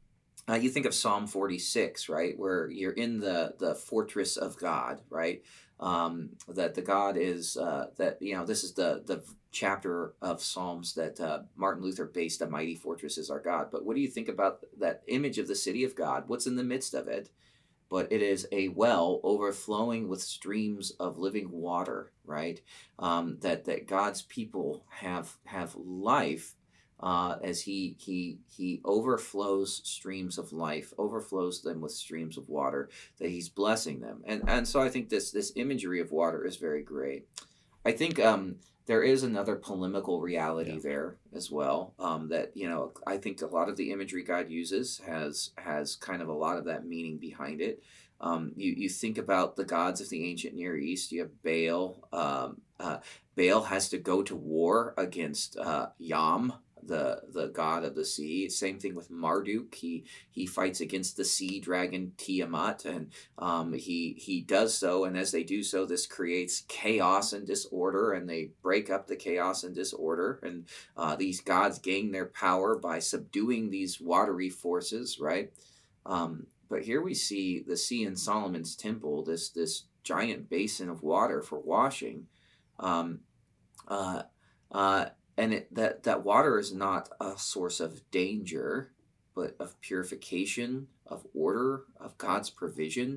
[SPEAKER 2] You think of Psalm 46, right, where you're in the fortress of God, right? That the God is that this is the chapter of Psalms that Martin Luther based "A mighty fortress is our God." But what do you think about that image of the city of God? What's in the midst of it? But it is a well overflowing with streams of living water, right? That God's people have life as he overflows streams of life, overflows them with streams of water, that he's blessing them, and so I think this imagery of water is very great. I think there is another polemical reality
[SPEAKER 1] Yeah.
[SPEAKER 2] there as well. That I think a lot of the imagery God uses has kind of a lot of that meaning behind it. You think about the gods of the ancient Near East. You have Baal. Baal has to go to war against Yam, the god of the sea. Same thing with Marduk. He fights against the sea dragon Tiamat, and he does so. And as they do so, this creates chaos and disorder, and they break up the chaos and disorder. And these gods gain their power by subduing these watery forces, right? But here we see the sea in Solomon's temple, this giant basin of water for washing. Um, uh, and that water is not a source of danger, but of purification, of order, of God's provision.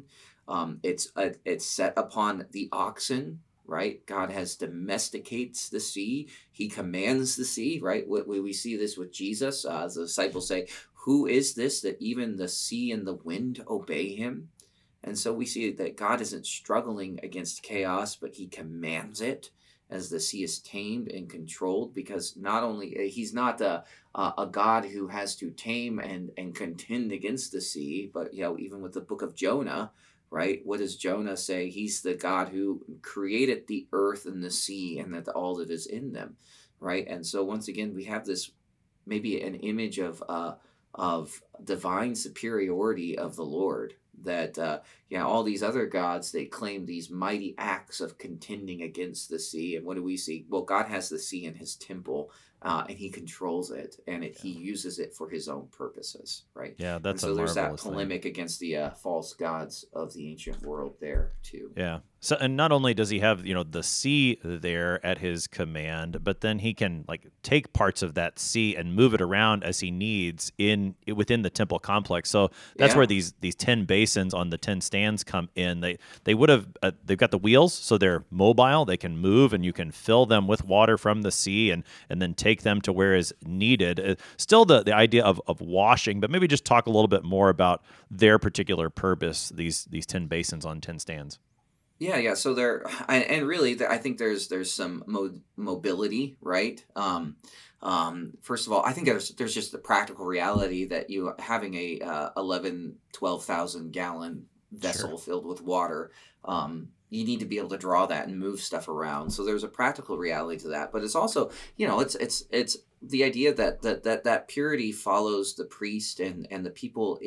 [SPEAKER 2] It's set upon the oxen, right? God has domesticates the sea. He commands the sea, right? We see this with Jesus. The disciples say, "Who is this that even the sea and the wind obey him?" And so we see that God isn't struggling against chaos, but he commands it as the sea is tamed and controlled, because not only he's not a God who has to tame and contend against the sea, but even with the book of Jonah, right? What does Jonah say? He's the God who created the earth and the sea and that all that is in them, right? And so once again, we have this maybe an image of divine superiority of the Lord, that all these other gods, they claim these mighty acts of contending against the sea. And what do we see? Well, God has the sea in his temple, and he controls it, and he uses it for his own purposes, right?
[SPEAKER 1] Yeah,
[SPEAKER 2] And
[SPEAKER 1] that's a
[SPEAKER 2] so there's that
[SPEAKER 1] marvelous thing.
[SPEAKER 2] polemic against the false gods of the ancient world there too.
[SPEAKER 1] Yeah. So, and not only does he have, the sea there at his command, but then he can take parts of that sea and move it around as he needs within the temple complex. So that's where
[SPEAKER 2] Yeah.
[SPEAKER 1] these 10 basins on the 10 stands come in. They would have they've got the wheels, so they're mobile. They can move, and you can fill them with water from the sea, and then take them to where is needed. Still the idea of washing, but maybe just talk a little bit more about their particular purpose. These 10 basins on 10 stands.
[SPEAKER 2] Yeah. So there, and really, I think there's some mobility, right? First of all, I think there's just the practical reality that you having a 12,000 gallon
[SPEAKER 1] Sure.
[SPEAKER 2] vessel filled with water. You need to be able to draw that and move stuff around. So there's a practical reality to that, but it's also, it's the idea that purity follows the priest and the people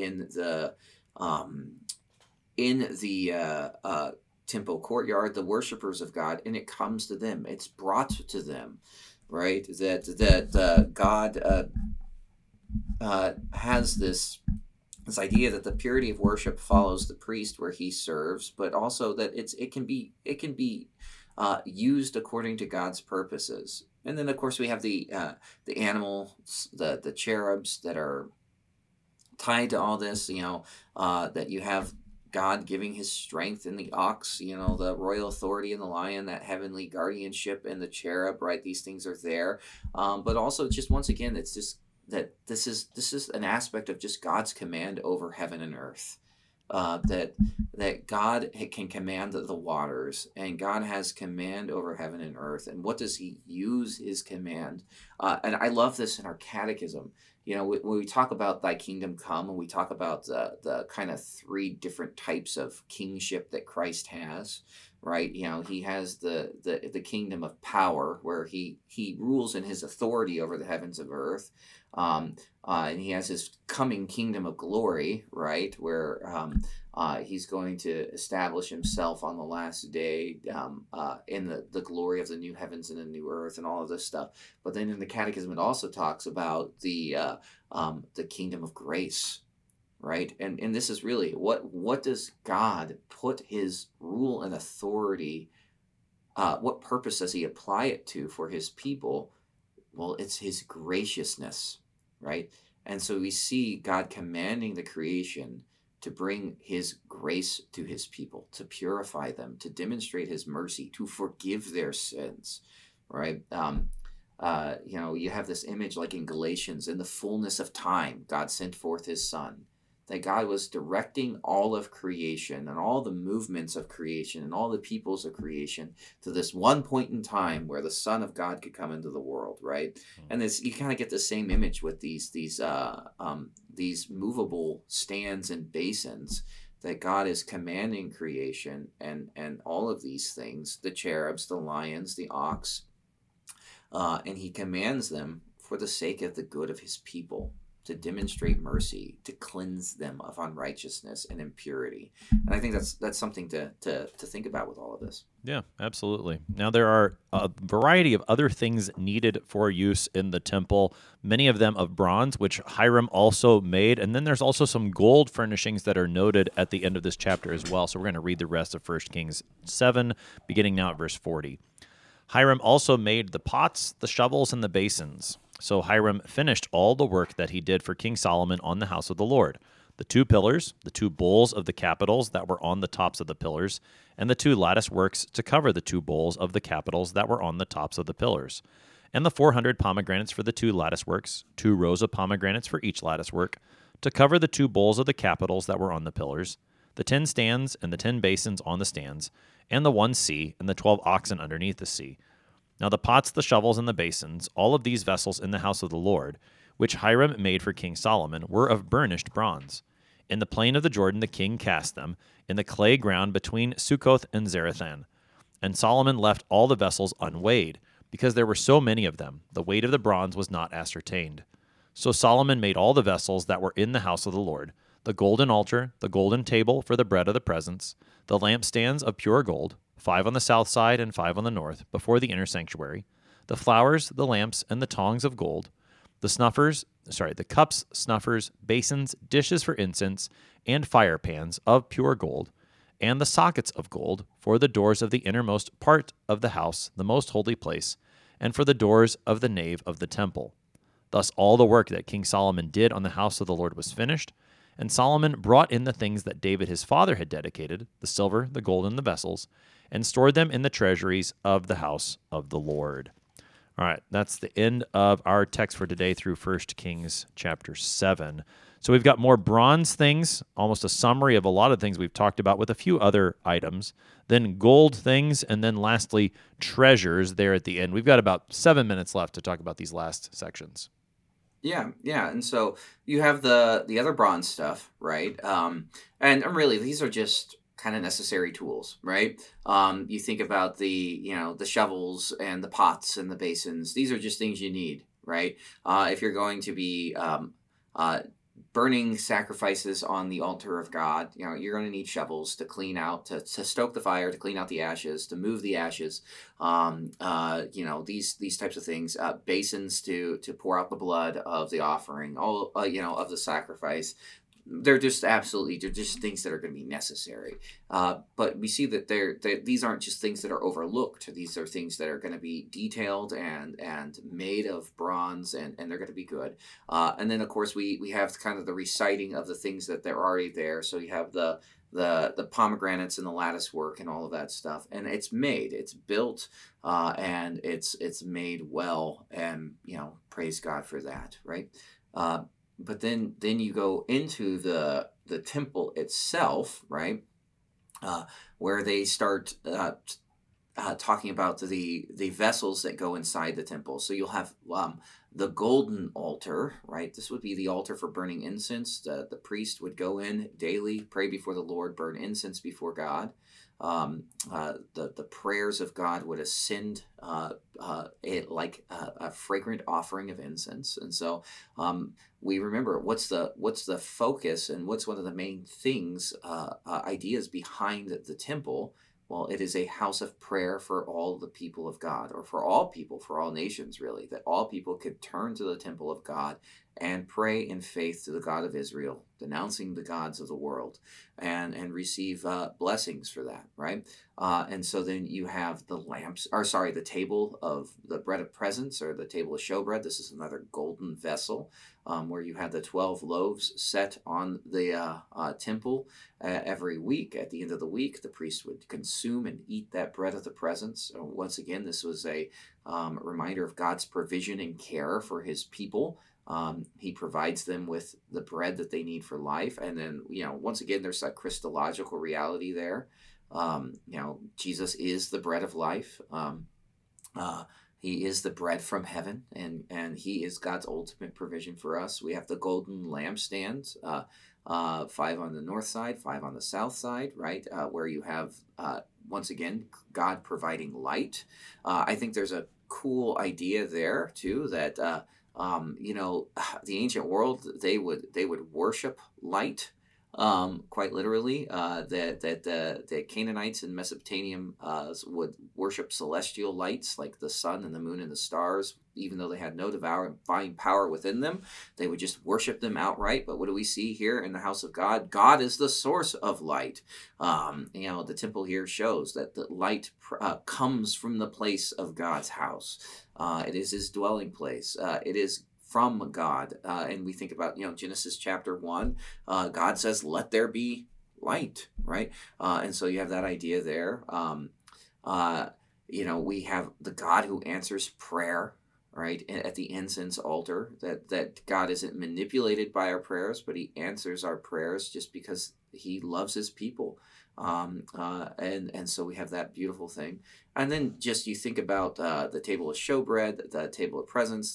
[SPEAKER 2] um, in the temple courtyard, the worshipers of God, and it comes to them. It's brought to them, right? That God has this idea that the purity of worship follows the priest where he serves, but also that it can be used according to God's purposes. And then of course we have the animals, the cherubs that are tied to all this. That you have God giving his strength in the ox, the royal authority in the lion, that heavenly guardianship in the cherub, right? These things are there. But also, just once again, it's just that this is an aspect of just God's command over heaven and earth. That God can command the waters, and God has command over heaven and earth. And what does he use his command? And I love this in our catechism. When we talk about thy kingdom come, and we talk about the kind of three different types of kingship that Christ has, right? He has the kingdom of power, where he rules in his authority over the heavens of earth. And he has his coming kingdom of glory, right, where he's going to establish himself on the last day in the glory of the new heavens and the new earth and all of this stuff. But then in the catechism, it also talks about the kingdom of grace, right? And this is really what does God put his rule and authority, what purpose does he apply it to for his people? Well, it's his graciousness, right? And so we see God commanding the creation to bring his grace to his people, to purify them, to demonstrate his mercy, to forgive their sins, right? You have this image like in Galatians, in the fullness of time, God sent forth his son. That God was directing all of creation and all the movements of creation and all the peoples of creation to this one point in time where the Son of God could come into the world, right? And this, you kind of get the same image with these movable stands and basins, that God is commanding creation and all of these things, the cherubs, the lions, the ox, and he commands them for the sake of the good of his people, to demonstrate mercy, to cleanse them of unrighteousness and impurity. And I think that's something to think about with all of this.
[SPEAKER 1] Yeah, absolutely. Now, there are a variety of other things needed for use in the temple, many of them of bronze, which Hiram also made. And then there's also some gold furnishings that are noted at the end of this chapter as well. So we're going to read the rest of 1 Kings 7, beginning now at verse 40. Hiram also made the pots, the shovels, and the basins. So Hiram finished all the work that he did for King Solomon on the house of the Lord: the 2 pillars, the 2 bowls of the capitals that were on the tops of the pillars, and the 2 lattice works to cover the 2 bowls of the capitals that were on the tops of the pillars, and the 400 pomegranates for the 2 lattice works, 2 rows of pomegranates for each lattice work, to cover the 2 bowls of the capitals that were on the pillars, the 10 stands and the 10 basins on the stands, and the 1 sea and the 12 oxen underneath the sea. Now the pots, the shovels, and the basins, all of these vessels in the house of the Lord, which Hiram made for King Solomon, were of burnished bronze. In the plain of the Jordan the king cast them, in the clay ground between Succoth and Zarethan. And Solomon left all the vessels unweighed, because there were so many of them. The weight of the bronze was not ascertained. So Solomon made all the vessels that were in the house of the Lord: the golden altar, the golden table for the bread of the presence, the lampstands of pure gold, 5 on the south side and 5 on the north, before the inner sanctuary, the flowers, the lamps, and the tongs of gold, the cups, snuffers, basins, dishes for incense, and fire pans of pure gold, and the sockets of gold for the doors of the innermost part of the house, the most holy place, and for the doors of the nave of the temple. Thus all the work that King Solomon did on the house of the Lord was finished, and Solomon brought in the things that David his father had dedicated, the silver, the gold, and the vessels, and stored them in the treasuries of the house of the Lord. All right, that's the end of our text for today through 1 Kings chapter 7. So we've got more bronze things, almost a summary of a lot of things we've talked about with a few other items, then gold things, and then lastly, treasures there at the end. We've got about 7 minutes left to talk about these last sections.
[SPEAKER 2] Yeah, and so you have the other bronze stuff, right? And really, these are just kind of necessary tools, right? You think about the shovels and the pots and the basins. These are just things you need, right? If you're going to be burning sacrifices on the altar of God, you're going to need shovels to clean out, to stoke the fire, to clean out the ashes, to move the ashes. These types of things. Basins to pour out the blood of the offering, all of the sacrifice. They're just things that are going to be necessary. But we see that these aren't just things that are overlooked. These are things that are going to be detailed and made of bronze, and they're going to be good. And then, of course, we have kind of the reciting of the things that they're already there. So you have the pomegranates and the lattice work and all of that stuff. And it's built, and it's made well. And, praise God for that, right? But then you go into the temple itself, right, where they start talking about the vessels that go inside the temple. So you'll have the golden altar, right? This would be the altar for burning incense. The priest would go in daily, pray before the Lord, burn incense before God. The prayers of God would ascend it like a fragrant offering of incense. And so we remember what's the focus and what's one of the main things, ideas behind the temple. Well, it is a house of prayer for all the people of God, or for all people, for all nations, really, that all people could turn to the temple of God and pray in faith to the God of Israel, denouncing the gods of the world, and receive blessings for that, right? And so then you have the table of the bread of presence, or the table of showbread. This is another golden vessel, where you have the 12 loaves set on the temple. Every week, at the end of the week, the priest would consume and eat that bread of the presence. Once again, this was a reminder of God's provision and care for his people. He provides them with the bread that they need for life. And then, once again, there's that Christological reality there. Jesus is the bread of life. He is the bread from heaven, and he is God's ultimate provision for us. We have the golden lampstands, 5 on the north side, 5 on the south side, right? Where you have, once again, God providing light. I think there's a cool idea there too, that the ancient world, they would worship light, quite literally. That the Canaanites in Mesopotamia would worship celestial lights like the sun and the moon and the stars, even though they had no divine power within them. They would just worship them outright. But what do we see here in the house of God? God is the source of light. The temple here shows that the light comes from the place of God's house. It is his dwelling place. It is from God. And we think about, Genesis chapter 1, God says, let there be light, right? And so you have that idea there. We have the God who answers prayer, right? At the incense altar, that God isn't manipulated by our prayers, but he answers our prayers just because he loves his people. And so we have that beautiful thing. And then just you think about the table of showbread, the table of presence,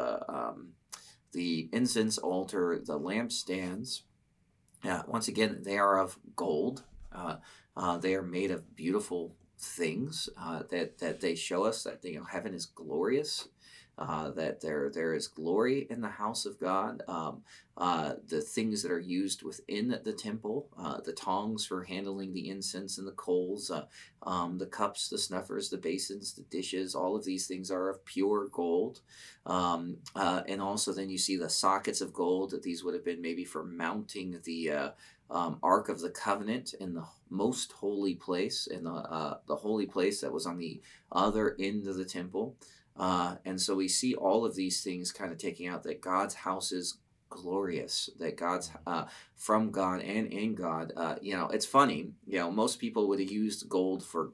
[SPEAKER 2] the incense altar, the lampstands. Once again, they are of gold. They are made of beautiful things that they show us that heaven is glorious. That there is glory in the house of God. The things that are used within the temple, the tongs for handling the incense and the coals, the cups, the snuffers, the basins, the dishes, all of these things are of pure gold. And also then you see the sockets of gold, that these would have been maybe for mounting the Ark of the Covenant in the most holy place, in the holy place that was on the other end of the temple. And so we see all of these things kind of taking out that God's house is glorious, that God's from God and in God. It's funny. Most people would have used gold for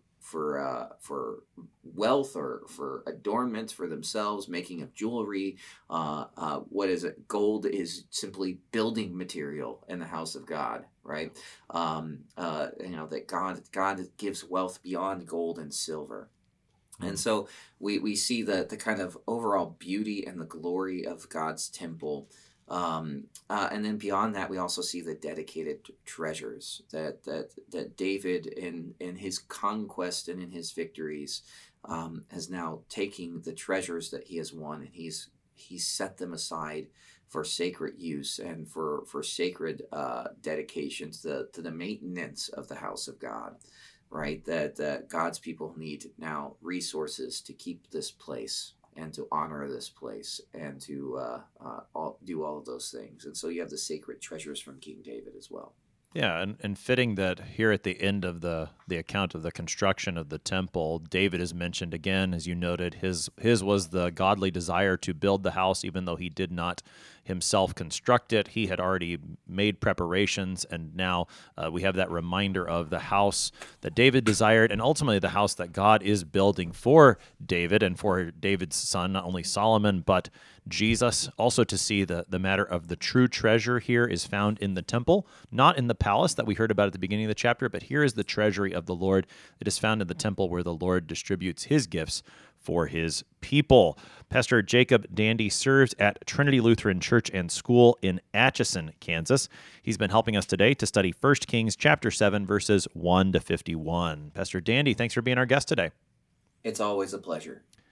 [SPEAKER 2] wealth or for adornment for themselves, making of jewelry. What is it? Gold is simply building material in the house of God, right? That God gives wealth beyond gold and silver. And so we see the kind of overall beauty and the glory of God's temple. And then beyond that, we also see the dedicated treasures that David in his conquest and in his victories has now taken the treasures that he has won, and he's set them aside for sacred use and for sacred dedication to the maintenance of the house of God. Right, that God's people need now resources to keep this place and to honor this place and to do all of those things. And so you have the sacred treasures from King David as well.
[SPEAKER 1] Yeah, and fitting that here at the end of the account of the construction of the temple, David is mentioned again, as you noted. His was the godly desire to build the house, even though he did not himself construct it. He had already made preparations, and now we have that reminder of the house that David desired, and ultimately the house that God is building for David and for David's son, not only Solomon, but Jesus. Also to see the matter of the true treasure here is found in the temple, not in the palace that we heard about at the beginning of the chapter, but here is the treasury of the Lord. It is found in the temple where the Lord distributes his gifts for his people. Pastor Jacob Dandy serves at Trinity Lutheran Church and School in Atchison, Kansas. He's been helping us today to study 1 Kings chapter 7, verses 1 to 51. Pastor Dandy, thanks for being our guest today.
[SPEAKER 2] It's always a pleasure.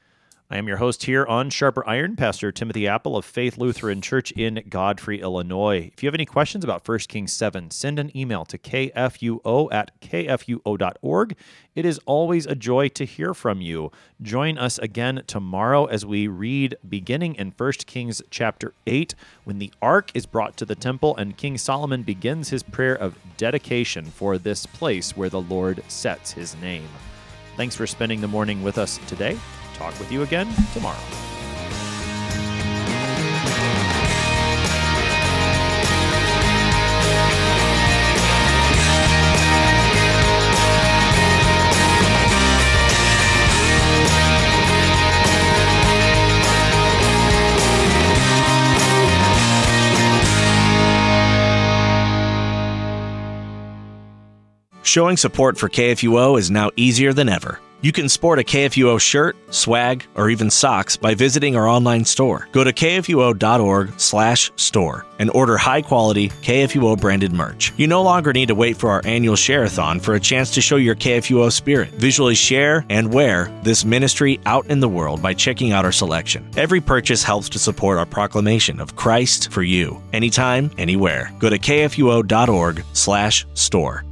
[SPEAKER 1] I am your host here on Sharper Iron, Pastor Timothy Apple of Faith Lutheran Church in Godfrey, Illinois. If you have any questions about 1 Kings 7, send an email to kfuo@kfuo.org. It is always a joy to hear from you. Join us again tomorrow as we read beginning in 1 Kings chapter 8, when the ark is brought to the temple and King Solomon begins his prayer of dedication for this place where the Lord sets his name. Thanks for spending the morning with us today. Talk with you again tomorrow.
[SPEAKER 4] Showing support for KFUO is now easier than ever. You can sport a KFUO shirt, swag, or even socks by visiting our online store. Go to kfuo.org/store and order high-quality KFUO-branded merch. You no longer need to wait for our annual share-a-thon for a chance to show your KFUO spirit. Visually share and wear this ministry out in the world by checking out our selection. Every purchase helps to support our proclamation of Christ for you, anytime, anywhere. Go to kfuo.org/store.